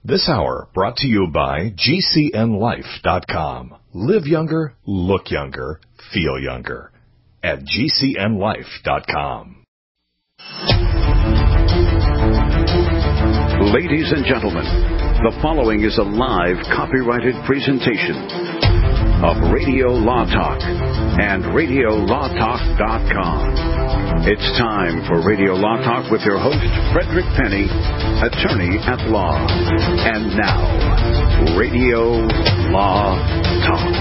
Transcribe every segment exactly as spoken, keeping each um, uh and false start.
This hour brought to you by G C N life dot com. Live younger, look younger, feel younger at G C N life dot com. Ladies and gentlemen, the following is a live copyrighted presentation of Radio Law Talk and Radio Law Talk dot com. It's time for Radio Law Talk with your host, Frederick Penny, attorney at law. And now, Radio Law Talk.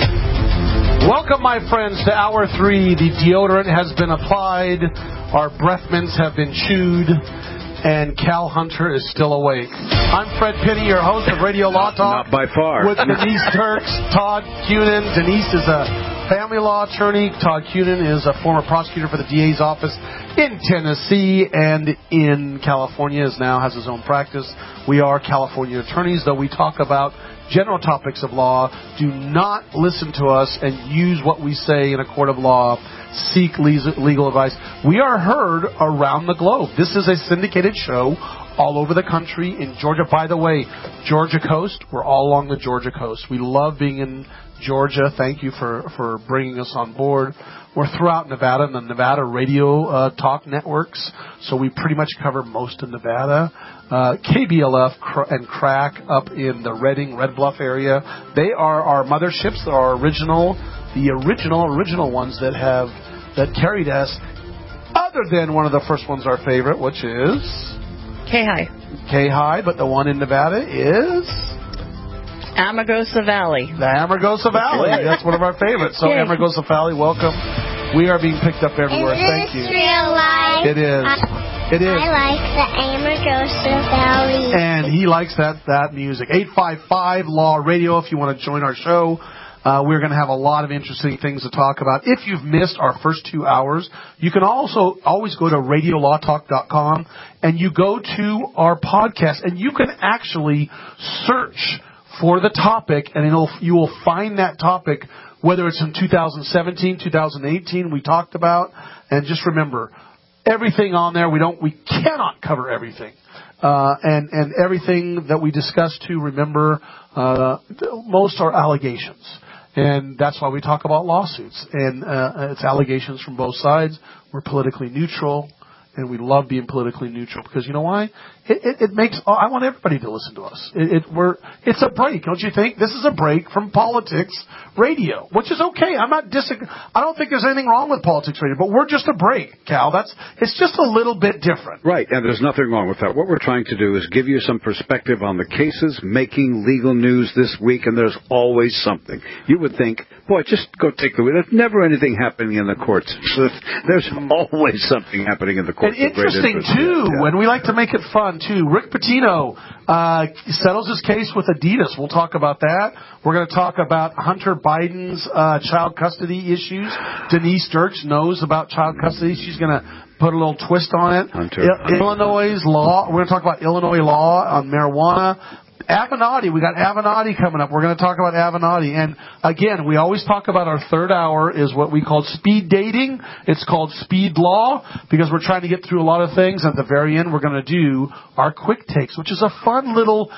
Welcome, my friends, to Hour three. The deodorant has been applied, our breath mints have been chewed, and Cal Hunter is still awake. I'm Fred Penny, your host of Radio Law Talk. Not by far. With Denise Turks, Todd Cunin. Denise is a family law attorney. Todd Cunin is a former prosecutor for the D A's office in Tennessee and in California, is now has his own practice. We are California attorneys, though we talk about general topics of law. Do not listen to us and use what we say in a court of law. Seek legal advice. We are heard around the globe. This is a syndicated show all over the country in Georgia. By the way, Georgia coast, we're all along the Georgia coast. We love being in Georgia. Thank you for, for bringing us on board. We're throughout Nevada and the Nevada radio uh, talk networks, so we pretty much cover most of Nevada. Uh, K B L F cr- and Crack up in the Redding, Red Bluff area. They are our motherships. They're our original, the original, original ones that have that carried us. Other than one of the first ones, our favorite, which is K-High. K-High, but the one in Nevada is Amargosa Valley. The Amargosa Valley. That's one of our favorites. So, Amargosa Valley, welcome. We are being picked up everywhere. Is Thank you. Is this real life? It is. I, it is. I like the Amargosa Valley. And he likes that, that music. eight five five Law Radio if you want to join our show. Uh, we're going to have a lot of interesting things to talk about. If you've missed our first two hours, you can also always go to Radio Law Talk dot com and you go to our podcast and you can actually search for the topic, and it'll, you will find that topic, whether it's in two thousand seventeen, two thousand eighteen, we talked about. And just remember, everything on there, we don't, we cannot cover everything. Uh, and, and everything that we discuss too, remember, uh, most are allegations. And that's why we talk about lawsuits. And, uh, it's allegations from both sides. We're politically neutral. And we love being politically neutral because you know why? It, it, it makes. Oh, I want everybody to listen to us. It, it we're it's a break, don't you think? This is a break from politics radio, which is okay. I'm not disagreeing. I don't think there's anything wrong with politics radio, but we're just a break, Cal. That's it's just a little bit different. Right, and there's nothing wrong with that. What we're trying to do is give you some perspective on the cases making legal news this week, and there's always something. You would think, boy, just go take the. There's never anything happening in the courts. There's always something happening in the courts. And interesting, too, yeah. And we like to make it fun, too. Rick Pitino uh, settles his case with Adidas. We'll talk about that. We're going to talk about Hunter Biden's uh, child custody issues. Denise Dirks knows about child custody. She's going to put a little twist on it. Hunter. I- Illinois' law. We're going to talk about Illinois law on marijuana. Avenatti, we got Avenatti coming up. We're going to talk about Avenatti. And again, we always talk about our third hour is what we call speed dating. It's called speed law because we're trying to get through a lot of things. At the very end, we're going to do our quick takes, which is a fun little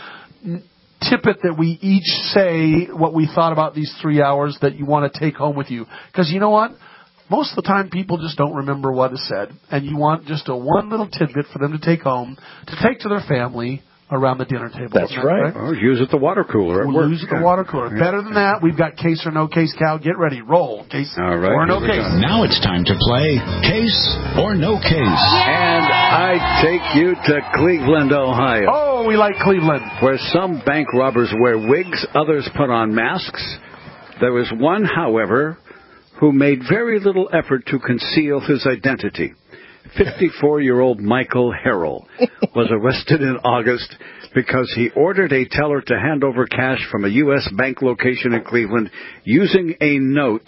tippet that we each say what we thought about these three hours that you want to take home with you. Because you know what? Most of the time, people just don't remember what is said. And you want just a one little tidbit for them to take home, to take to their family, around the dinner table. That's that right. right? Or use it at the water cooler. We'll use it at the water cooler. Yeah. Better than that, we've got case or no case. Cal, get ready. Roll. Case All right, or no case. Now it's time to play Case or No Case. And I take you to Cleveland, Ohio. Oh, we like Cleveland. Where some bank robbers wear wigs, others put on masks. There was one, however, who made very little effort to conceal his identity. fifty-four-year-old Michael Harrell was arrested in August because he ordered a teller to hand over cash from a U S bank location in Cleveland using a note,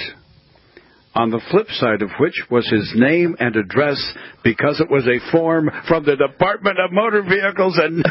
on the flip side of which was his name and address because it was a form from the Department of Motor Vehicles and...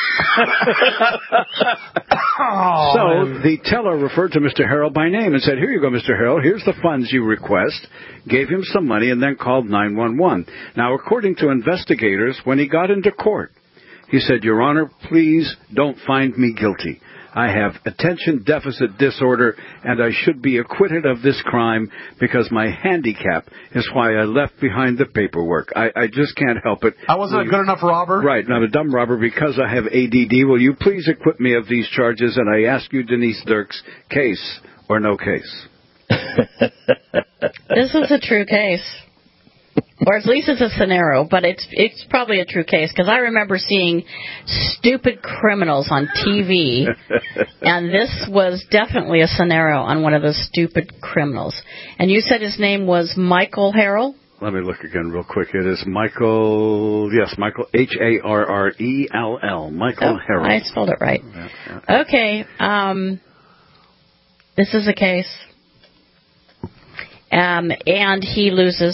oh, so man. The teller referred to Mister Harrell by name and said, here you go, Mister Harrell, here's the funds you request, gave him some money, and then called nine one one. Now, according to investigators, when he got into court, He said, Your Honor, please don't find me guilty. I have attention deficit disorder, and I should be acquitted of this crime because my handicap is why I left behind the paperwork. I, I just can't help it. I wasn't a good enough robber? Right, not a dumb robber. Because I have A D D, will you please acquit me of these charges? And I ask you, Denise Dirks, case or no case? This is a true case. Or at least it's a scenario, but it's it's probably a true case, because I remember seeing stupid criminals on T V, and this was definitely a scenario on one of those stupid criminals. And you said his name was Michael Harrell? Let me look again real quick. It is Michael, yes, Michael, H A R R E L L, Michael oh, Harrell. I spelled it right. Yeah, yeah. Okay, um, this is a case, um, and he loses.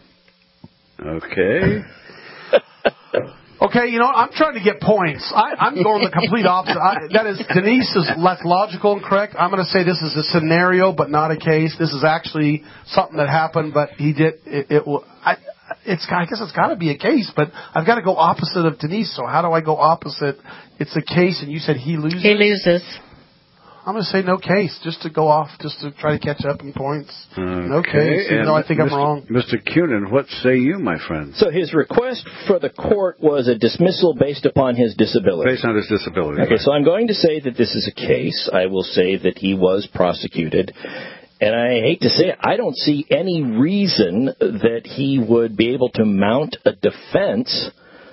Okay. Okay, you know what? I'm trying to get points. I, I'm going the complete opposite. I, that is, Denise is less logical and correct. I'm going to say this is a scenario, but not a case. This is actually something that happened, but he did. It, it I, it's. I guess it's got to be a case, but I've got to go opposite of Denise. So how do I go opposite? It's a case, and you said he loses. He loses. I'm going to say no case, just to go off, just to try to catch up in points. Okay. No case, even and though I think Mister I'm wrong. Mister Cunin, what say you, my friend? So his request for the court was a dismissal based upon his disability. Based on his disability. Okay, so I'm going to say that this is a case. I will say that he was prosecuted. And I hate to say it, I don't see any reason that he would be able to mount a defense,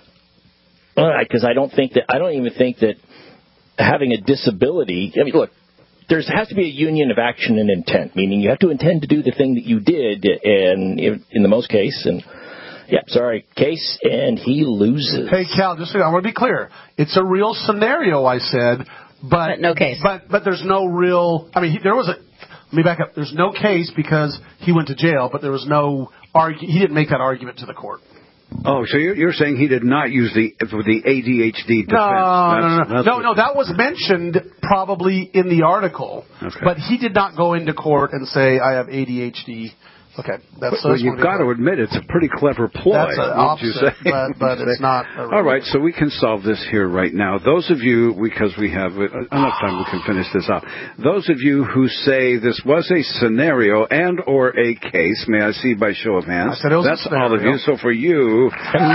because I don't think that, I don't even think that having a disability, I mean, look, there has to be a union of action and intent, meaning you have to intend to do the thing that you did, and in the most case, and yeah, sorry, case, and he loses. Hey, Cal, just so I want to be clear. It's a real scenario, I said, but, But no case. But but there's no real. I mean, he, there was a. Let me back up. There's no case because he went to jail, but there was no argu- He didn't make that argument to the court. Oh, so you're, you're saying he did not use the the A D H D defense? No, no, no, That's- no, that's no, what- no. That was mentioned probably in the article, Okay. but he did not go into court and say I have A D H D. Okay, that's. Well, that's you've what got to it- admit it's a pretty clever ploy. That's an wouldn't you opposite, say? but, but it's not. A All right, so we can solve this here right now. Those of you, because we have enough time, we can finish this out. Those of you who say this was a scenario and or a case, may I see by show of hands? I said it was a That's all of scenario. you. So for you,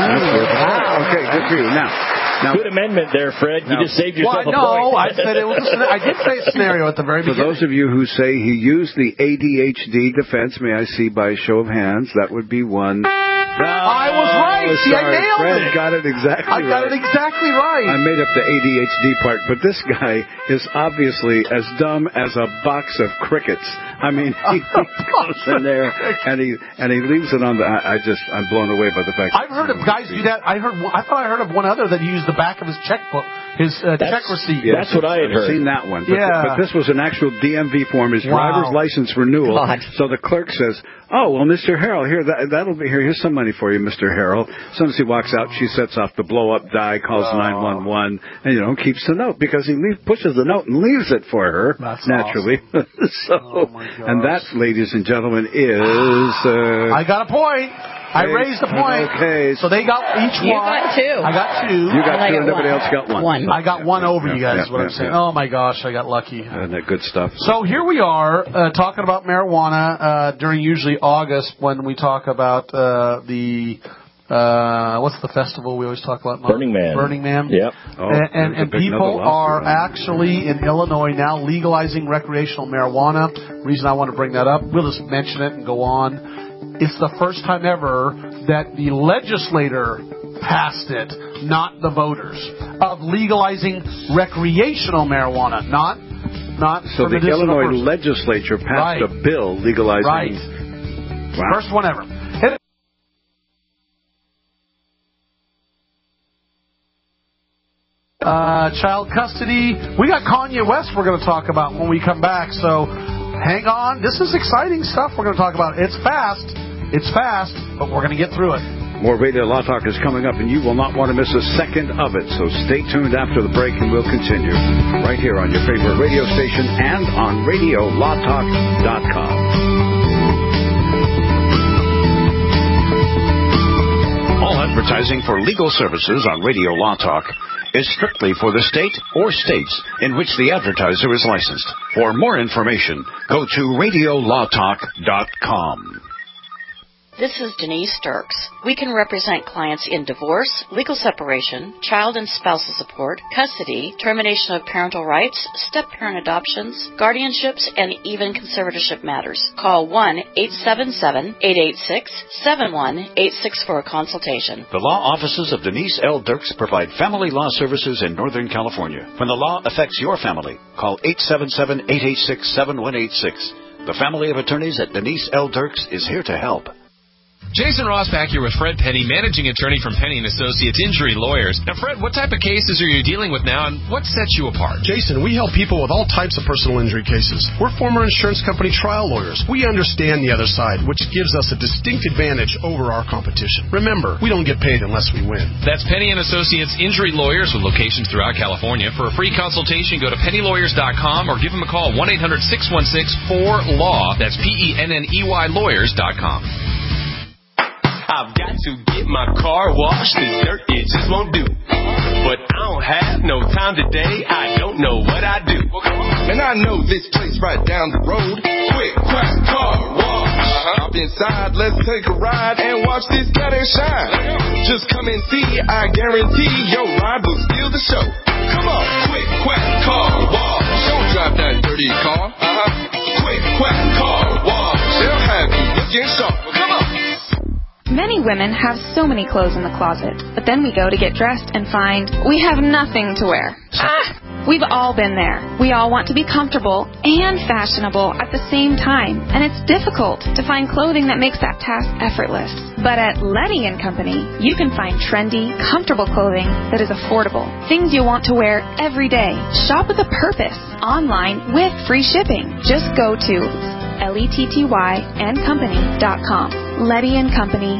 okay, good for you. Now, now Good amendment there, Fred. You Now- just saved Well, yourself a no, point. I said it was. A, scena- I did say a scenario at the very for beginning. those of you who say he used the A D H D defense, may I see by show of hands? That would be one. I was right. See, I Sorry, nailed Fred it. got it exactly I got right. it exactly right. I made up the A D H D part, but this guy is obviously as dumb as a box of crickets. I mean, he, he goes in there and he and he leaves it on the. I, I just I'm blown away by the fact. I've heard of guys do that. I heard. one- I thought I heard of one other that used the back of his checkbook, his uh, check receipt. Yes, That's what I had I've heard. seen that one. But, Yeah. but this was an actual D M V form, his Wow. driver's license renewal. God. So the clerk says, "Oh, well, Mister Harrell, here that that'll be here. Here's some money for you, Mister Harrell." As soon as he walks out, she sets off the blow up die, calls nine one one, and you know keeps the note because he leave, pushes the note and leaves it for her That's naturally. so, Oh, my gosh. and that, ladies and gentlemen, is. Uh, I got a point. I Okay. raised the point. Okay. So they got each You one. got two. I got two. you got And I two, got and everybody one. else got one. One. I got one over you guys. Yeah, is what yeah, I'm saying. yeah. Oh my gosh, I got lucky. And that good stuff. So here we are uh, talking about marijuana uh, during usually August when we talk about uh, the uh, what's the festival we always talk about? Mom? Burning Man. Burning Man. Yep. Oh, and and, there's a and big people another are lawsuit. actually in Illinois now legalizing recreational marijuana. Reason I want to bring that up, we'll just mention it and go on. It's the first time ever that the legislator passed it, not the voters, of legalizing recreational marijuana, not not So for the medicinal Illinois purposes. legislature passed Right. a bill legalizing. Right. Wow. First one ever. And Uh, child custody. We got Kanye West we're going to talk about when we come back. So hang on. This is exciting stuff we're going to talk about. It's fast. It's fast, but we're going to get through it. More Radio Law Talk is coming up, and you will not want to miss a second of it. So stay tuned after the break, and we'll continue right here on your favorite radio station and on radio law talk dot com. All advertising for legal services on Radio Law Talk is strictly for the state or states in which the advertiser is licensed. For more information, go to radio law talk dot com. This is Denise Dirks. We can represent clients in divorce, legal separation, child and spousal support, custody, termination of parental rights, step-parent adoptions, guardianships, and even conservatorship matters. Call one eight seven seven, eight eight six, seven one eight six for a consultation. The law offices of Denise L. Dirks provide family law services in Northern California. When the law affects your family, call eight seven seven, eight eight six, seven one eight six. The family of attorneys at Denise L. Dirks is here to help. Jason Ross back here with Fred Penny, managing attorney from Penny and Associates Injury Lawyers. Now, Fred, what type of cases are you dealing with now, and what sets you apart? Jason, we help people with all types of personal injury cases. We're former insurance company trial lawyers. We understand the other side, which gives us a distinct advantage over our competition. Remember, we don't get paid unless we win. That's Penny and Associates Injury Lawyers with locations throughout California. For a free consultation, go to penny lawyers dot com or give them a call, one eight hundred, six one six, four, L A W. That's P E N N E Y lawyers dot com. I've got to get my car washed, this dirt it just won't do. But I don't have no time today, I don't know what I do. And I know this place right down the road, Quick Quack Car Wash. Uh-huh. Hop inside, let's take a ride and watch this cat and shine. Just come and see, I guarantee your ride will steal the show. Come on, Quick Quack Car Wash. Don't drive that dirty car. Uh-huh. Quick Quack Car Wash. They'll have you looking sharp. Come on. Many women have so many clothes in the closet, but then we go to get dressed and find we have nothing to wear. Ah! We've all been there. We all want to be comfortable and fashionable at the same time, and it's difficult to find clothing that makes that task effortless. But at Letty and Company, you can find trendy, comfortable clothing that is affordable. Things you want to wear every day. Shop with a purpose, online with free shipping. Just go to L E T T Y and company dot com. Letty and Company.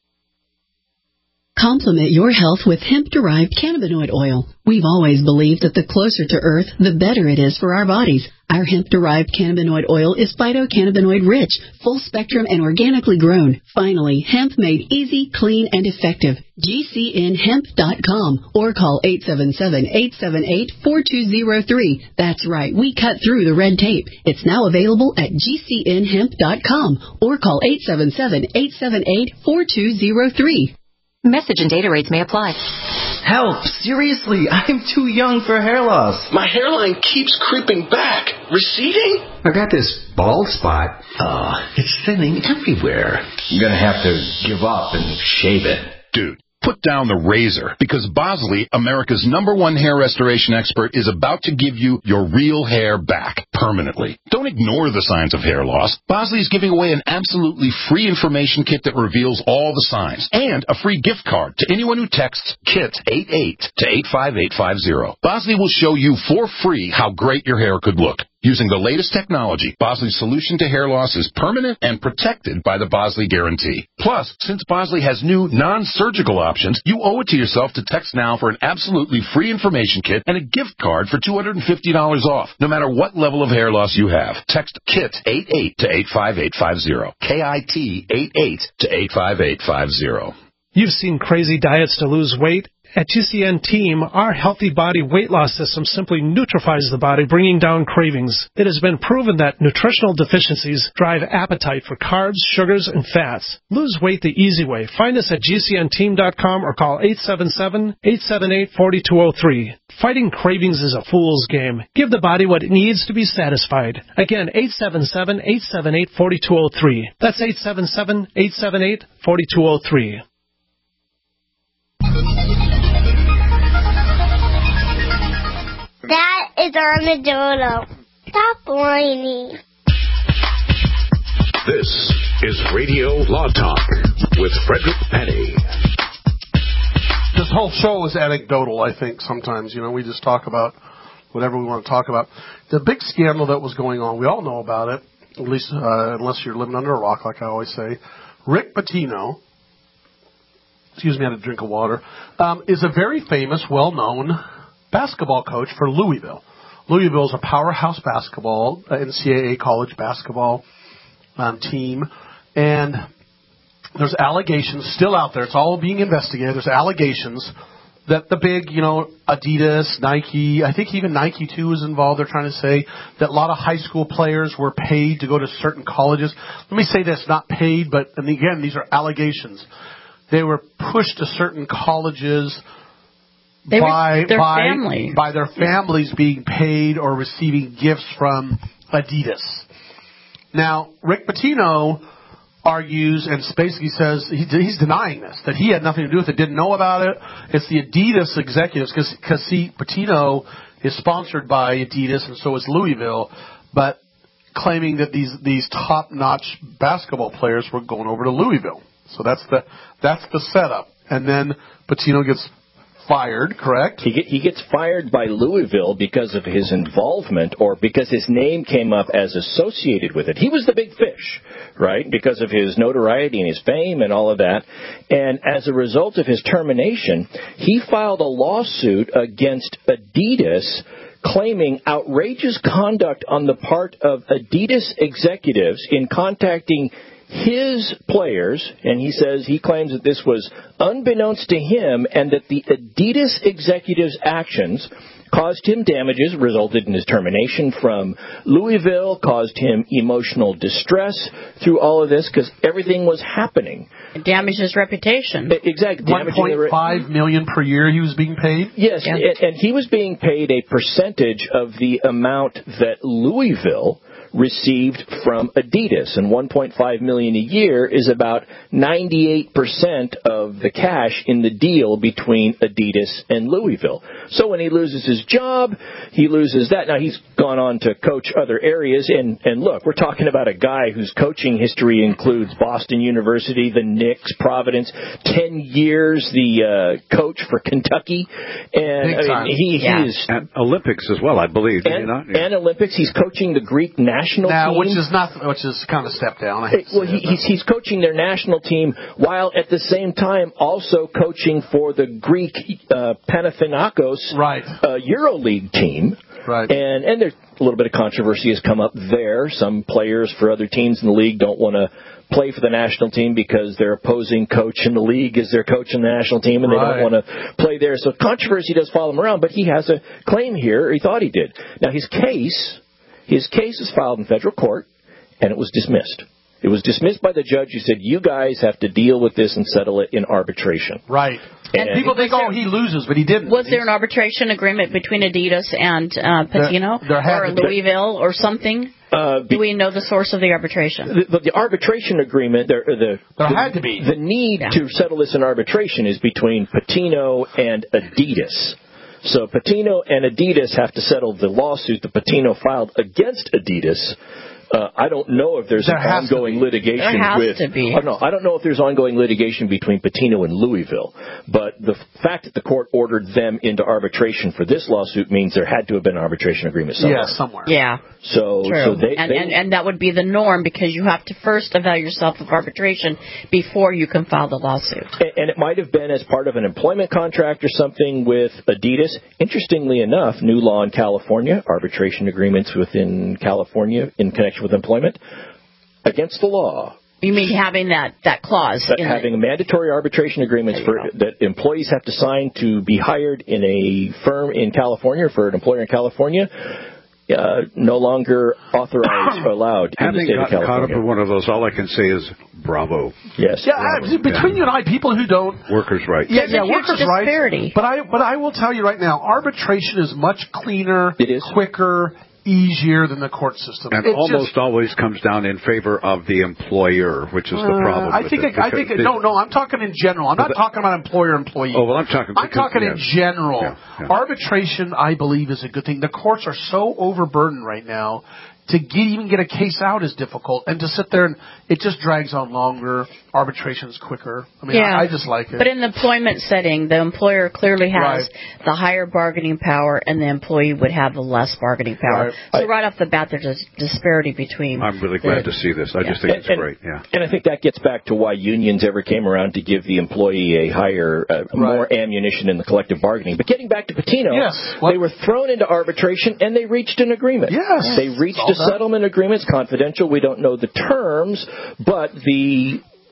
Complement your health with hemp-derived cannabinoid oil. We've always believed that the closer to Earth, the better it is for our bodies. Our hemp-derived cannabinoid oil is phytocannabinoid-rich, full-spectrum, and organically grown. Finally, hemp made easy, clean, and effective. G C N hemp dot com or call eight seven seven, eight seven eight, four two zero three. That's right, we cut through the red tape. It's now available at G C N hemp dot com or call eight seven seven, eight seven eight, four two zero three. Message and data rates may apply. Help! Seriously, I'm too young for hair loss. My hairline keeps creeping back. Receding? I got this bald spot. Oh, it's thinning everywhere. I'm gonna have to give up and shave it. Dude, put down the razor, because Bosley, America's number one hair restoration expert, is about to give you your real hair back permanently. Don't ignore the signs of hair loss. Bosley is giving away an absolutely free information kit that reveals all the signs, and a free gift card to anyone who texts KIT eighty-eight to eight five eight five zero. Bosley will show you for free how great your hair could look. Using the latest technology, Bosley's solution to hair loss is permanent and protected by the Bosley Guarantee. Plus, since Bosley has new non-surgical options, you owe it to yourself to text now for an absolutely free information kit and a gift card for two hundred fifty dollars off, no matter what level of hair loss you have. Text KIT eighty-eight to eight five eight five zero. K I T eighty-eight to eight five eight five zero. You've seen crazy diets to lose weight. At G C N Team, our Healthy Body Weight Loss System simply neutralizes the body, bringing down cravings. It has been proven that nutritional deficiencies drive appetite for carbs, sugars, and fats. Lose weight the easy way. Find us at G C N team dot com or call eight seven seven, eight seven eight, four two zero three. Fighting cravings is a fool's game. Give the body what it needs to be satisfied. Again, eight seven seven, eight seven eight, four two zero three. That's eight seven seven, eight seven eight, four two zero three. That is Armadillo. Stop whining. This is Radio Law Talk with Frederick Penny. This whole show is anecdotal, I think, sometimes. You know, we just talk about whatever we want to talk about. The big scandal that was going on, we all know about it, at least uh, unless you're living under a rock, like I always say. Rick Pitino, excuse me, I had a drink of water, um, is a very famous, well-known basketball coach for Louisville. Louisville is a powerhouse basketball, uh, N C double A college basketball um, team, and there's allegations still out there. It's all being investigated. There's allegations that the big, you know, Adidas, Nike, I think even Nike too is involved. They're trying to say that a lot of high school players were paid to go to certain colleges. Let me say this, not paid, but, and again, these are allegations. They were pushed to certain colleges they by, were, their by, family. by their families being paid or receiving gifts from Adidas. Now, Rick Pitino argues and basically says he, he's denying this, that he had nothing to do with it, didn't know about it. It's the Adidas executives, because, see, Pitino is sponsored by Adidas, and so is Louisville, but claiming that these, these top-notch basketball players were going over to Louisville. So that's the that's the setup. And then Pitino gets fired, correct? He, get, he gets fired by Louisville because of his involvement or because his name came up as associated with it. He was the big fish, right, because of his notoriety and his fame and all of that. And as a result of his termination, he filed a lawsuit against Adidas claiming outrageous conduct on the part of Adidas executives in contacting his players, and he says he claims that this was unbeknownst to him and that the Adidas executives' actions caused him damages, resulted in his termination from Louisville, caused him emotional distress through all of this because everything was happening. It damaged his reputation. Exactly. one point five million dollars per year he was being paid? Yes, yeah. and, and he was being paid a percentage of the amount that Louisville received from Adidas, and one point five million dollars a year is about ninety-eight percent of the cash in the deal between Adidas and Louisville. So when he loses his job, he loses that. Now, he's gone on to coach other areas, and, and look, we're talking about a guy whose coaching history includes Boston University, the Knicks, Providence, ten years the uh, coach for Kentucky, and I mean, he, yeah. he is... And Olympics as well, I believe. And, you not? Yeah. and Olympics. He's coaching the Greek national now, team. which is not, which is kind of a step down. I hate to well, say he, it, he's, he's coaching their national team while at the same time also coaching for the Greek uh, Panathinaikos right. uh, EuroLeague team. Right. And and there's a little bit of controversy has come up there. Some players for other teams in the league don't want to play for the national team because their opposing coach in the league is their coach in the national team, and right. they don't want to play there. So controversy does follow him around, but he has a claim here, or he thought he did. Now, his case, his case is filed in federal court, and it was dismissed. It was dismissed by the judge who said, you guys have to deal with this and settle it in arbitration. Right. And, and people think, oh, he loses, but he didn't. Was there an arbitration agreement between Adidas and uh, Pitino there, there had or Louisville or something? Uh, Do we know the source of the arbitration? The, the arbitration agreement, there, the, there the, had to be. The need yeah. to settle this in arbitration is between Pitino and Adidas. So Pitino and Adidas have to settle the lawsuit that Pitino filed against Adidas. Uh, I don't know if there's there an ongoing litigation there has with. To be. Oh, no, I don't know if there's ongoing litigation between Pitino and Louisville. But the fact that the court ordered them into arbitration for this lawsuit means there had to have been an arbitration agreement somewhere. Yeah, somewhere. Yeah. So, True. so they, and, they and and that would be the norm because you have to first avail yourself of arbitration before you can file the lawsuit. And, and it might have been as part of an employment contract or something with Adidas. Interestingly enough, new law in California, arbitration agreements within California in connection with employment, against the law. You mean having that, that clause? That in having the, mandatory arbitration agreements for, that employees have to sign to be hired in a firm in California, for an employer in California, uh, no longer authorized or allowed in Having the state of California. Having gotten caught up in one of those, all I can say is bravo. Yes. Yeah, bravo. between yeah. you and I, people who don't... Workers' rights. Yeah, There's yeah, a huge workers' disparity. rights. But I, but I will tell you right now, arbitration is much cleaner, it is. quicker, easier than the court system. And it almost just, always comes down in favor of the employer, which is uh, the problem. I with think. it, It, I think. It, no, no. I'm talking in general. I'm not talking about employer-employee. Oh well, I'm talking. I'm talking yeah. in general. Yeah, yeah. Arbitration, I believe, is a good thing. The courts are so overburdened right now. To get, even get a case out is difficult, and to sit there and it just drags on longer. Arbitration is quicker. I mean, yeah. I, I just like it. But in the employment setting, the employer clearly has right. the higher bargaining power, and the employee would have the less bargaining power. Right. So right off the bat, there's a disparity between. I'm really glad the, to see this. I yeah. just think and, it's and, great. Yeah. And I think that gets back to why unions ever came around to give the employee a higher, uh, right. more ammunition in the collective bargaining. But getting back to Pitino, yes. Well, they were thrown into arbitration and they reached an agreement. Yes. They reached a settlement agreement. It's confidential. We don't know the terms, but the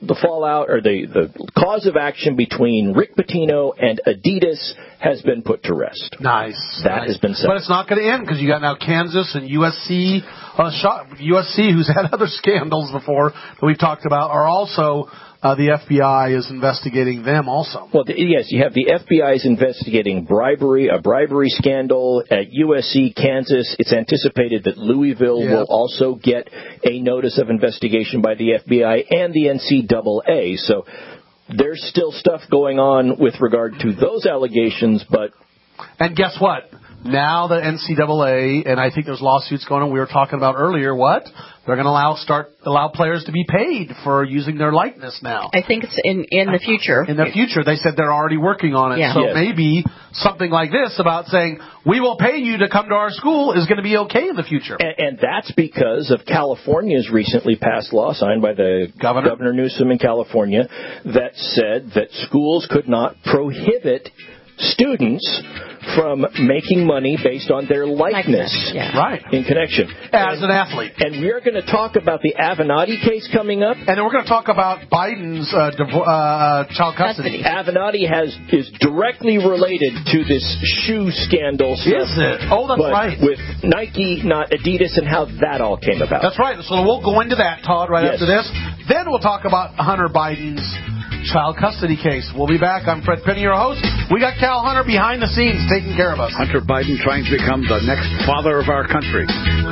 the fallout or the, the cause of action between Rick Pitino and Adidas has been put to rest. Nice. That nice. has been settled. But it's not going to end because you got now Kansas and U S C. Uh, shot, U S C, who's had other scandals before that we've talked about, are also... Uh, the F B I is investigating them also. Well, the, yes, you have the F B I is investigating bribery, a bribery scandal at U S C, Kansas. It's anticipated that Louisville yeah. will also get a notice of investigation by the F B I and the N C double A. So there's still stuff going on with regard to those allegations, but... And guess what? Now the N C double A, and I think there's lawsuits going on. We were talking about earlier, what? They're going to allow start allow players to be paid for using their likeness now. I think it's in, in the future. In the future. They said they're already working on it. Yeah. So yes. maybe something like this about saying, we will pay you to come to our school is going to be okay in the future. And, and that's because of California's recently passed law, signed by the Governor? Governor Newsom in California, that said that schools could not prohibit students from making money based on their likeness, likeness yeah. right. in connection. As and, an athlete. And we're going to talk about the Avenatti case coming up. And then we're going to talk about Biden's uh, div- uh, child custody. Avenatti has is directly related to this shoe scandal stuff. Is it? Oh, that's but right. With Nike, not Adidas, and how that all came about. That's right. So we'll go into that, Todd, right yes. after this. Then we'll talk about Hunter Biden's child custody case. We'll be back. I'm Fred Penny, your host. We got Cal Hunter behind the scenes taking care of us. Hunter Biden trying to become the next father of our country.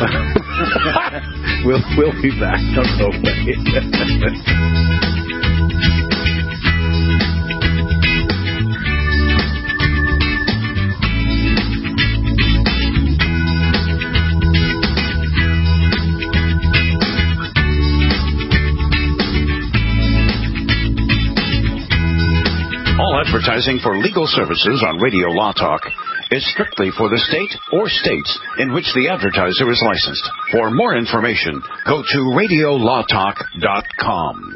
we'll, we'll be back. Don't go away. All advertising for legal services on Radio Law Talk is strictly for the state or states in which the advertiser is licensed. For more information, go to radio law talk dot com.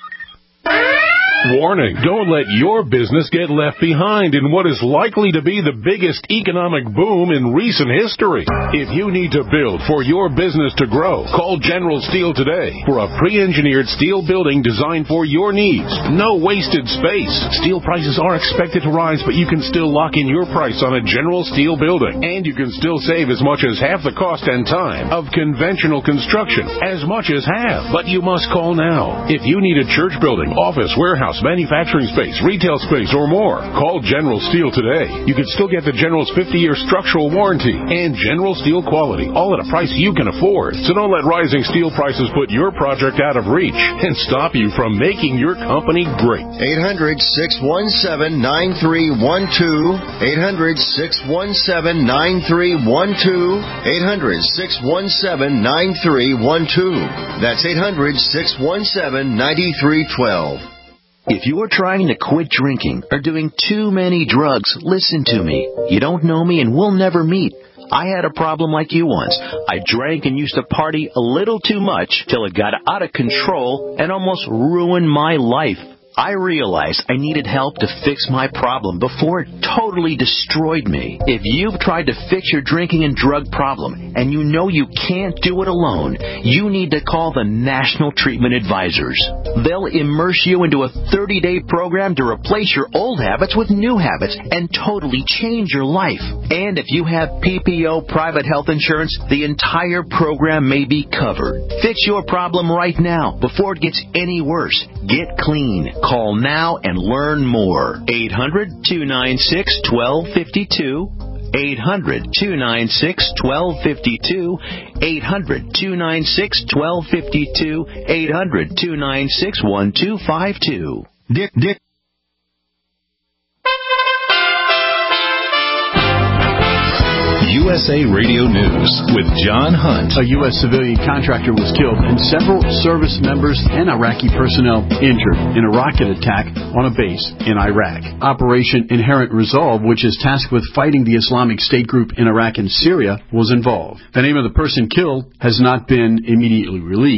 Warning, don't let your business get left behind in what is likely to be the biggest economic boom in recent history. If you need to build for your business to grow, call General Steel today for a pre-engineered steel building designed for your needs. No wasted space. Steel prices are expected to rise, but you can still lock in your price on a General Steel building. And you can still save as much as half the cost and time of conventional construction. As much as half. But you must call now. If you need a church building, office, warehouse, manufacturing space, retail space, or more, call General Steel today. You can still get the General's fifty-year structural warranty and General Steel quality, all at a price you can afford. So don't let rising steel prices put your project out of reach and stop you from making your company great. eight hundred, six one seven, nine three one two. eight hundred, six one seven, nine three one two. eight hundred, six one seven, nine three one two. That's eight hundred, six one seven, nine three one two. If you're trying to quit drinking or doing too many drugs, listen to me. You don't know me and we'll never meet. I had a problem like you once. I drank and used to party a little too much till it got out of control and almost ruined my life. I realized I needed help to fix my problem before it totally destroyed me. If you've tried to fix your drinking and drug problem and you know you can't do it alone, you need to call the National Treatment Advisors. They'll immerse you into a thirty-day program to replace your old habits with new habits and totally change your life. And if you have P P O private health insurance, the entire program may be covered. Fix your problem right now before it gets any worse. Get clean. Call now and learn more. eight hundred, two nine six, one two five two. eight hundred, two nine six, one two five two. eight hundred, two nine six, one two five two. eight hundred, two nine six, one two five two. Dick, Dick. U S A Radio News with John Hunt. A U S civilian contractor was killed and several service members and Iraqi personnel injured in a rocket attack on a base in Iraq. Operation Inherent Resolve, which is tasked with fighting the Islamic State group in Iraq and Syria, was involved. The name of the person killed has not been immediately released.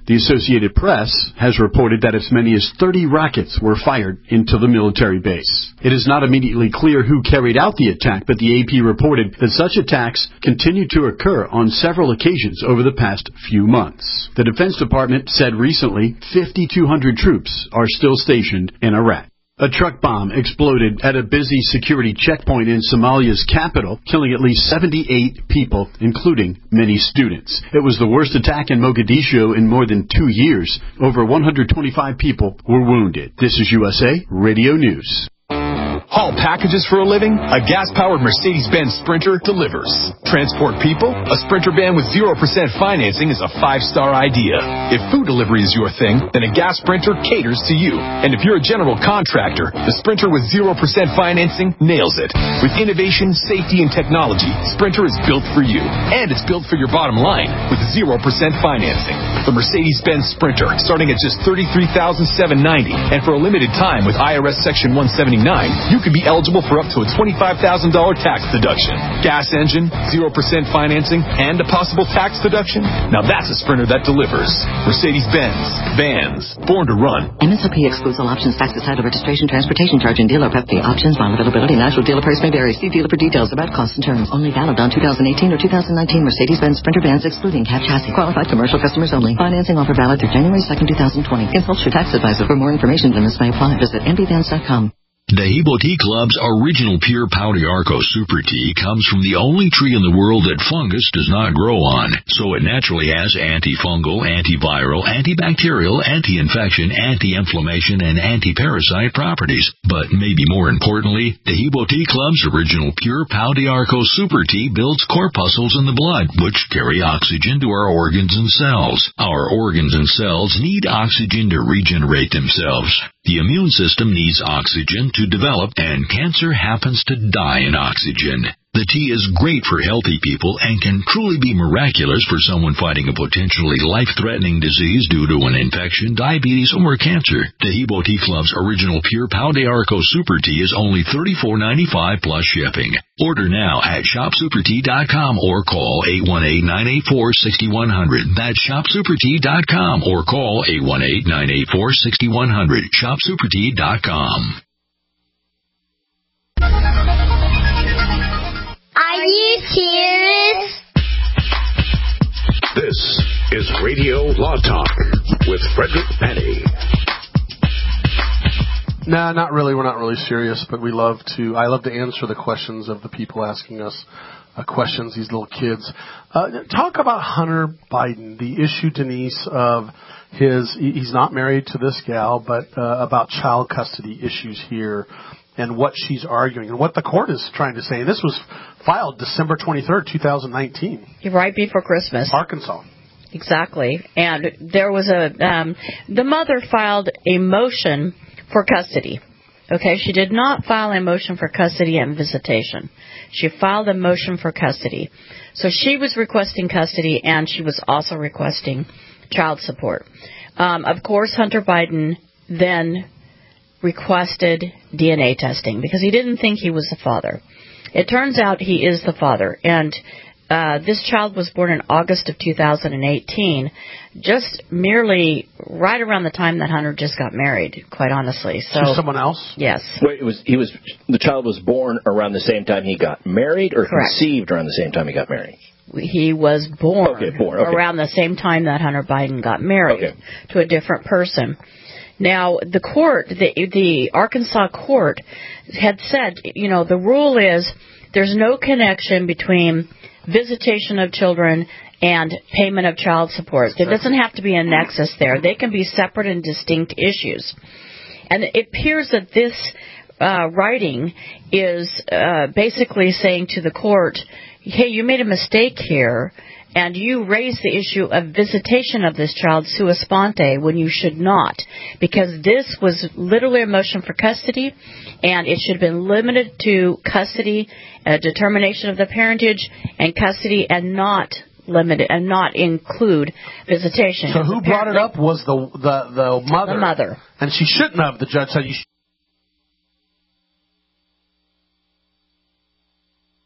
The Associated Press has reported that as many as thirty rockets were fired into the military base. It is not immediately clear who carried out the attack, but the A P reported that such attacks continue to occur on several occasions over the past few months. The Defense Department said recently fifty-two hundred troops are still stationed in Iraq. A truck bomb exploded at a busy security checkpoint in Somalia's capital, killing at least seventy-eight people, including many students. It was the worst attack in Mogadishu in more than two years. Over one hundred twenty-five people were wounded. This is U S A Radio News. Haul packages for a living? A gas-powered Mercedes-Benz Sprinter delivers. Transport people? A Sprinter van with zero percent financing is a five-star idea. If food delivery is your thing, then a gas Sprinter caters to you. And if you're a general contractor, the Sprinter with zero percent financing nails it. With innovation, safety, and technology, Sprinter is built for you. And it's built for your bottom line with zero percent financing. The Mercedes-Benz Sprinter, starting at just thirty-three thousand seven hundred ninety dollars. And for a limited time with I R S Section one seventy-nine, you could be eligible for up to a twenty-five thousand dollars tax deduction. Gas engine, zero percent financing, and a possible tax deduction? Now that's a Sprinter that delivers. Mercedes-Benz. Vans. Born to run. M S R P excludes all options, taxes, title, registration, transportation charge, and dealer prep fee. Options, model availability, and actual dealer price may vary. See dealer for details about costs and terms. Only valid on two thousand eighteen or two thousand nineteen Mercedes-Benz Sprinter vans excluding cab chassis. Qualified commercial customers only. Financing offer valid through January second, two thousand twenty. Consult your tax advisor for more information. Limits may apply. Visit m b vans dot com. Dehebo Tea Club's original pure Pau d'Arco Super Tea comes from the only tree in the world that fungus does not grow on, so it naturally has antifungal, antiviral, antibacterial, anti-infection, anti-inflammation, and anti-parasite properties. But maybe more importantly, Dehebo Tea Club's original pure Pau d'Arco Super Tea builds corpuscles in the blood, which carry oxygen to our organs and cells. Our organs and cells need oxygen to regenerate themselves. The immune system needs oxygen to develop, and cancer happens to die in oxygen. The tea is great for healthy people and can truly be miraculous for someone fighting a potentially life-threatening disease due to an infection, diabetes, or cancer. Dehebo Tea Club's original pure Pau d'Arco Super Tea is only thirty-four ninety-five plus shipping. Order now at shop super tea dot com or call eight one eight, nine eight four, six one zero zero. That's shop super tea dot com or call eight one eight, nine eight four, six one zero zero. shop super tea dot com. Are you serious? This is Radio Law Talk with Frederick Penny. No, not really. We're not really serious, but we love to. I love to answer the questions of the people asking us uh, questions. These little kids. Uh, talk about Hunter Biden. The issue, Denise, of his. He's not married to this gal, but uh, about child custody issues here. And what she's arguing, and what the court is trying to say. And this was filed December twenty-third, twenty nineteen. Right before Christmas. Arkansas. Exactly. And there was a, um, the mother filed a motion for custody. Okay, she did not file a motion for custody and visitation. She filed a motion for custody. So she was requesting custody, and she was also requesting child support. Um, of course, Hunter Biden then requested D N A testing because he didn't think he was the father. It turns out he is the father, and uh, this child was born in August of two thousand eighteen, just merely right around the time that Hunter just got married, quite honestly. So to someone else? Yes. Wait, it was he was the child was born around the same time he got married, or Correct. conceived around the same time he got married? He was born, okay, born. Okay. around the same time that Hunter Biden got married okay. to a different person. Now, the court, the, the Arkansas court had said, you know, the rule is there's no connection between visitation of children and payment of child support. There doesn't have to be a nexus there. They can be separate and distinct issues. And it appears that this uh, writing is uh, basically saying to the court, hey, you made a mistake here, and you raised the issue of visitation of this child sua sponte when you should not, because this was literally a motion for custody, and it should have been limited to custody, uh, determination of the parentage, and custody, and not limited and not include visitation. So who brought it up was the the the mother. The mother, and she shouldn't have. The judge said you. Should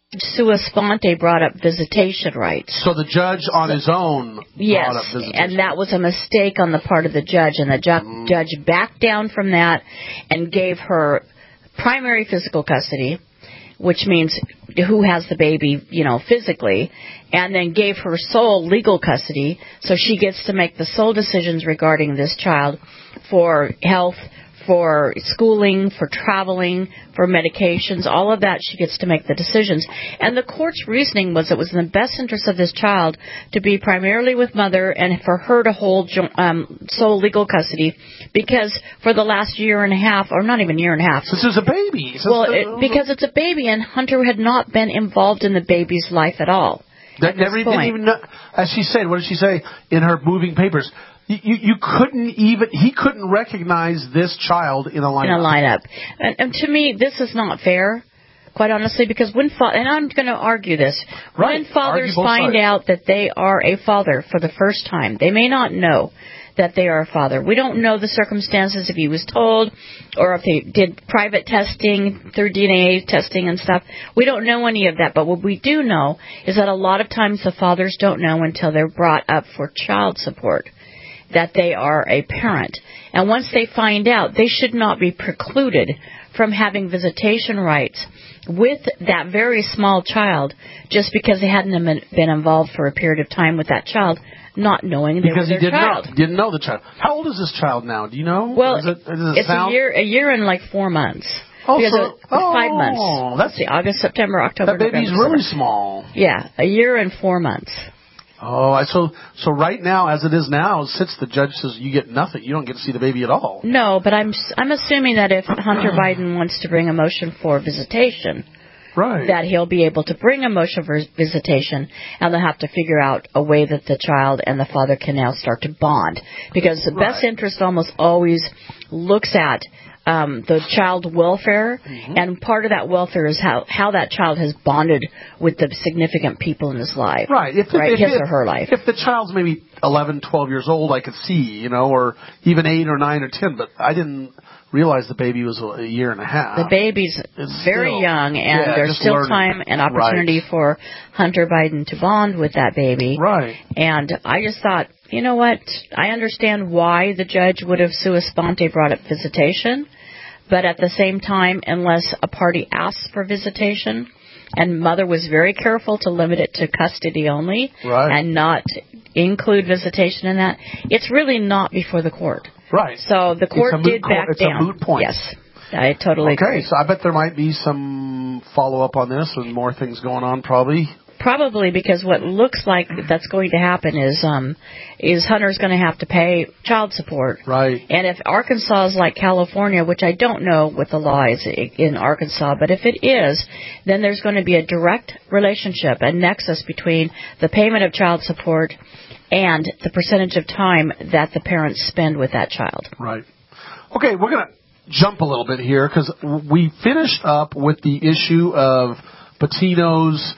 sua sponte brought up visitation rights. So the judge on his own yes, brought up visitation. And that was a mistake on the part of the judge, and the ju- Mm. judge backed down from that and gave her primary physical custody, which means who has the baby, you know, physically, and then gave her sole legal custody, so she gets to make the sole decisions regarding this child for health, for schooling, for traveling, for medications, all of that, she gets to make the decisions. And the court's reasoning was it was in the best interest of this child to be primarily with mother and for her to hold um, sole legal custody, because for the last year and a half, or not even year and a half. This is a baby. This well, is a, it, because it's a baby, and Hunter had not been involved in the baby's life at all. That never didn't even know, as she said, what did she say in her moving papers? You, you couldn't even, he couldn't recognize this child in a lineup. In a lineup. And, and to me, this is not fair, quite honestly, because when, fa- and I'm going to argue this, right. when fathers Argue find sides. out that they are a father for the first time, they may not know that they are a father. We don't know the circumstances, if he was told, or if they did private testing through D N A testing and stuff. We don't know any of that, but what we do know is that a lot of times the fathers don't know until they're brought up for child support that they are a parent. And once they find out, they should not be precluded from having visitation rights with that very small child just because they hadn't been involved for a period of time with that child, not knowing they because were he their didn't child. know, didn't know the child. How old is this child now? Do you know? Well, is it, is it it's sound? a year, a year and like four months. Oh, because so, it, five oh, months. That's the August, September, October. That baby's November, really December. small. Yeah, a year and four months. Oh, I- so so right now, as it is now, since the judge says you get nothing, you don't get to see the baby at all. No, but I'm I'm assuming that if Hunter Biden wants to bring a motion for visitation, right, that he'll be able to bring a motion for visitation, and they'll have to figure out a way that the child and the father can now start to bond, because the Right. best interest almost always looks at Um, the child welfare, Mm-hmm. and part of that welfare is how, how that child has bonded with the significant people in his life. Right, if, right, if, his if, or her life. If the child's maybe eleven, twelve years old, I could see, you know, or even eight or nine or ten, but I didn't realize the baby was a year and a half. The baby's It's very still- young, and yeah, there's just still learning. time and opportunity Right. for Hunter Biden to bond with that baby. Right. And I just thought, you know what? I understand why the judge would have sua sponte brought up visitation, but at the same time, unless a party asks for visitation, and mother was very careful to limit it to custody only, Right. and not include visitation in that, it's really not before the court. Right. So the court It's a moot did court- back it's down. a moot point. Yes, I totally Okay, agree. so I bet there might be some follow-up on this and more things going on probably. Probably because what looks like that's going to happen is um, is Hunter's going to have to pay child support. Right. And if Arkansas is like California, which I don't know what the law is in Arkansas, but if it is, then there's going to be a direct relationship, a nexus between the payment of child support and the percentage of time that the parents spend with that child. Right. Okay, we're going to jump a little bit here because we finished up with the issue of Patino's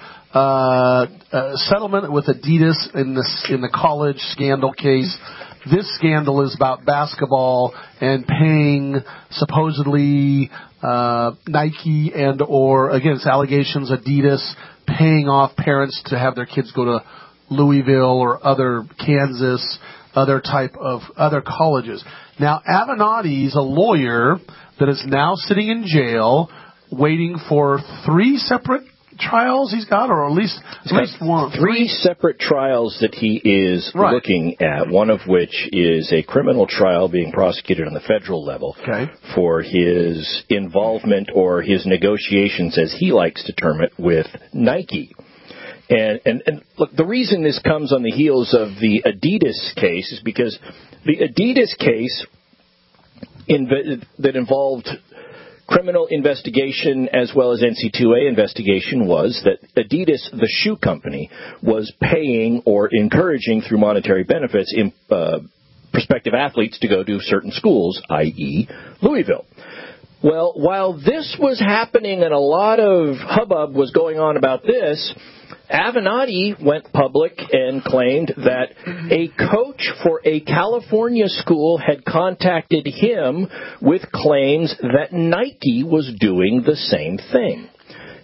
uh, uh, settlement with Adidas in this in the college scandal case. This scandal is about basketball and paying supposedly uh, Nike and or again it's allegations Adidas paying off parents to have their kids go to Louisville or other Kansas, other type of other colleges. Now Avenatti's a lawyer that is now sitting in jail waiting for three separate trials he's got, or at least, at least one. Three separate trials that he is Right. looking at, one of which is a criminal trial being prosecuted on the federal level Okay. for his involvement or his negotiations, as he likes to term it, with Nike. And, and, and look, the reason this comes on the heels of the Adidas case is because the Adidas case inv- that involved criminal investigation as well as N C double A investigation was that Adidas, the shoe company, was paying or encouraging through monetary benefits in, uh, prospective athletes to go to certain schools, that is. Louisville. Well, while this was happening and a lot of hubbub was going on about this, Avenatti went public and claimed that a coach for a California school had contacted him with claims that Nike was doing the same thing.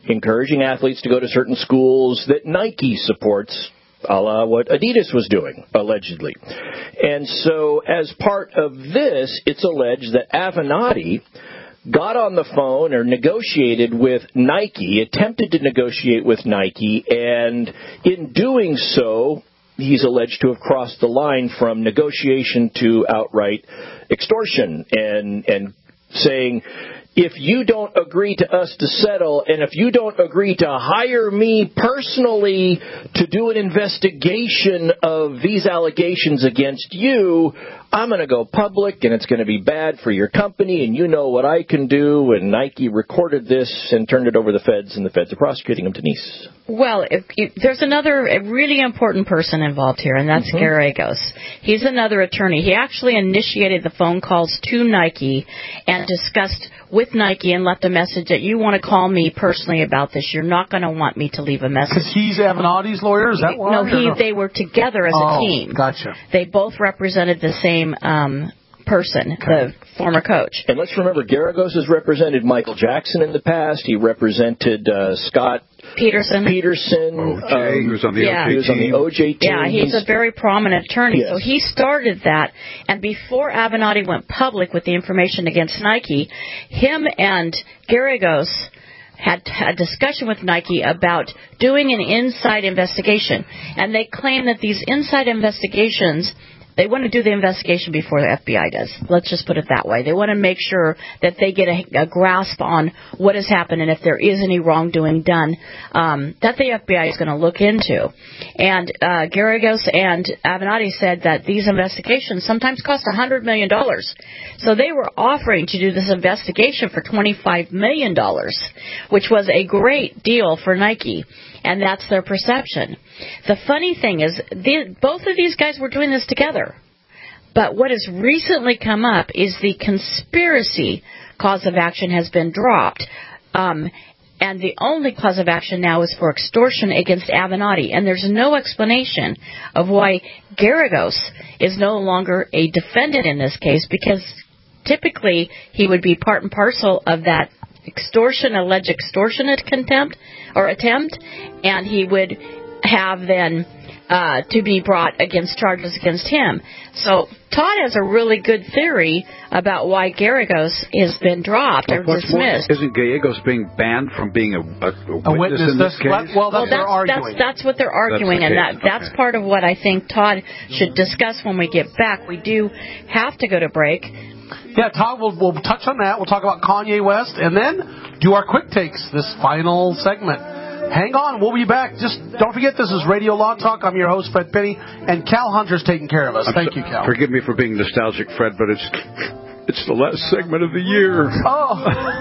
encouraging athletes to go to certain schools that Nike supports, a la what Adidas was doing, allegedly. And so as part of this, it's alleged that Avenatti got on the phone or negotiated with Nike, attempted to negotiate with Nike, and in doing so, he's alleged to have crossed the line from negotiation to outright extortion and, and saying, if you don't agree to us to settle, and if you don't agree to hire me personally to do an investigation of these allegations against you, I'm going to go public, and it's going to be bad for your company, and you know what I can do. And Nike recorded this and turned it over to the feds, and the feds are prosecuting him, Denise. Well, if, if, there's another a really important person involved here, and that's Mm-hmm. Geragos. He's another attorney. He actually initiated the phone calls to Nike and discussed with Nike and left a message that you want to call me personally about this. You're not going to want me to leave a message. Because he's Avenatti's lawyer? Is that why? No, he, they were together as oh, a team. Gotcha. They both represented the same um, person, okay. the former coach. And let's remember, Geragos has represented Michael Jackson in the past. He represented uh, Scott Peterson. Peterson. O J, um, he was on the yeah. O J team. He was on the O J team. Yeah, he's, he's a very prominent attorney. Yes. So he started that, and before Avenatti went public with the information against Nike, him and Geragos had a discussion with Nike about doing an inside investigation. And they claim that these inside investigations, they want to do the investigation before the F B I does. Let's just put it that way. They want to make sure that they get a, a grasp on what has happened and if there is any wrongdoing done um, that the F B I is going to look into. And uh, Geragos and Avenatti said that these investigations sometimes cost one hundred million dollars. So they were offering to do this investigation for twenty-five million dollars, which was a great deal for Nike. And that's their perception. The funny thing is, the, both of these guys were doing this together. But what has recently come up is the conspiracy cause of action has been dropped. Um, and the only cause of action now is for extortion against Avenatti. And there's no explanation of why Geragos is no longer a defendant in this case, because typically he would be part and parcel of that extortion, alleged extortion contempt or attempt, and he would have then uh, to be brought against charges against him. So Todd has a really good theory about why Geragos has been dropped well, or dismissed. More, isn't Gallegos being banned from being a, a, a, a witness, witness in this case? Well, that's, well, what that's, they're arguing. That's, that's what they're arguing, that's the and that okay. that's part of what I think Todd should discuss when we get back. We do have to go to break. Yeah, Todd, we'll, we'll touch on that. We'll talk about Kanye West and then do our quick takes, this final segment. Hang on, we'll be back. Just don't forget, this is Radio Law Talk. I'm your host, Fred Penny, and Cal Hunter's taking care of us. I'm Thank so, you, Cal. Forgive me for being nostalgic, Fred, but it's it's the last segment of the year. Oh,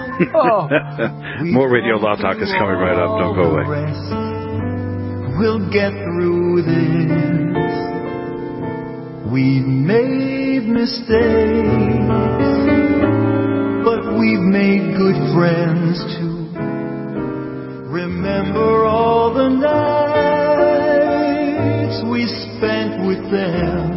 oh. More Radio Law Talk is coming right up. Don't go away. We'll get through this. We've made mistakes, but we've made good friends too. Remember all the nights we spent with them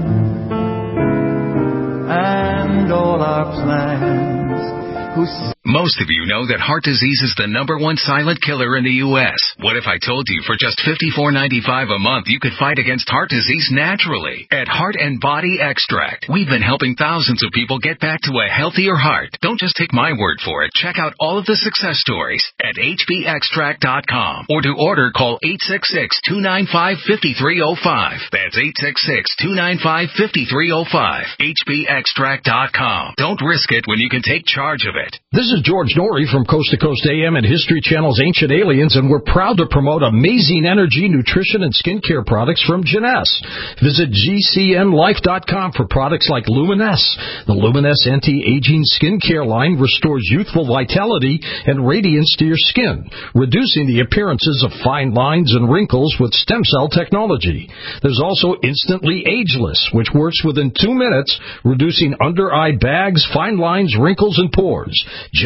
and all our plans. Who Most of you know that heart disease is the number one silent killer in the U S What if I told you for just fifty-four ninety-five a month you could fight against heart disease naturally? At Heart and Body Extract, we've been helping thousands of people get back to a healthier heart. Don't just take my word for it. Check out all of the success stories at H B extract dot com. Or to order, call eight six six, two nine five, five three zero five. That's eight six six, two nine five, five three zero five. H B extract dot com. Don't risk it when you can take charge of it. This is George Norrie from Coast to Coast A M and History Channel's Ancient Aliens, and we're proud to promote amazing energy, nutrition, and skincare products from Jeunesse. Visit G C N life dot com for products like Luminesse. The Luminesse anti-aging skincare line restores youthful vitality and radiance to your skin, reducing the appearances of fine lines and wrinkles with stem cell technology. There's also Instantly Ageless, which works within two minutes, reducing under-eye bags, fine lines, wrinkles, and pores.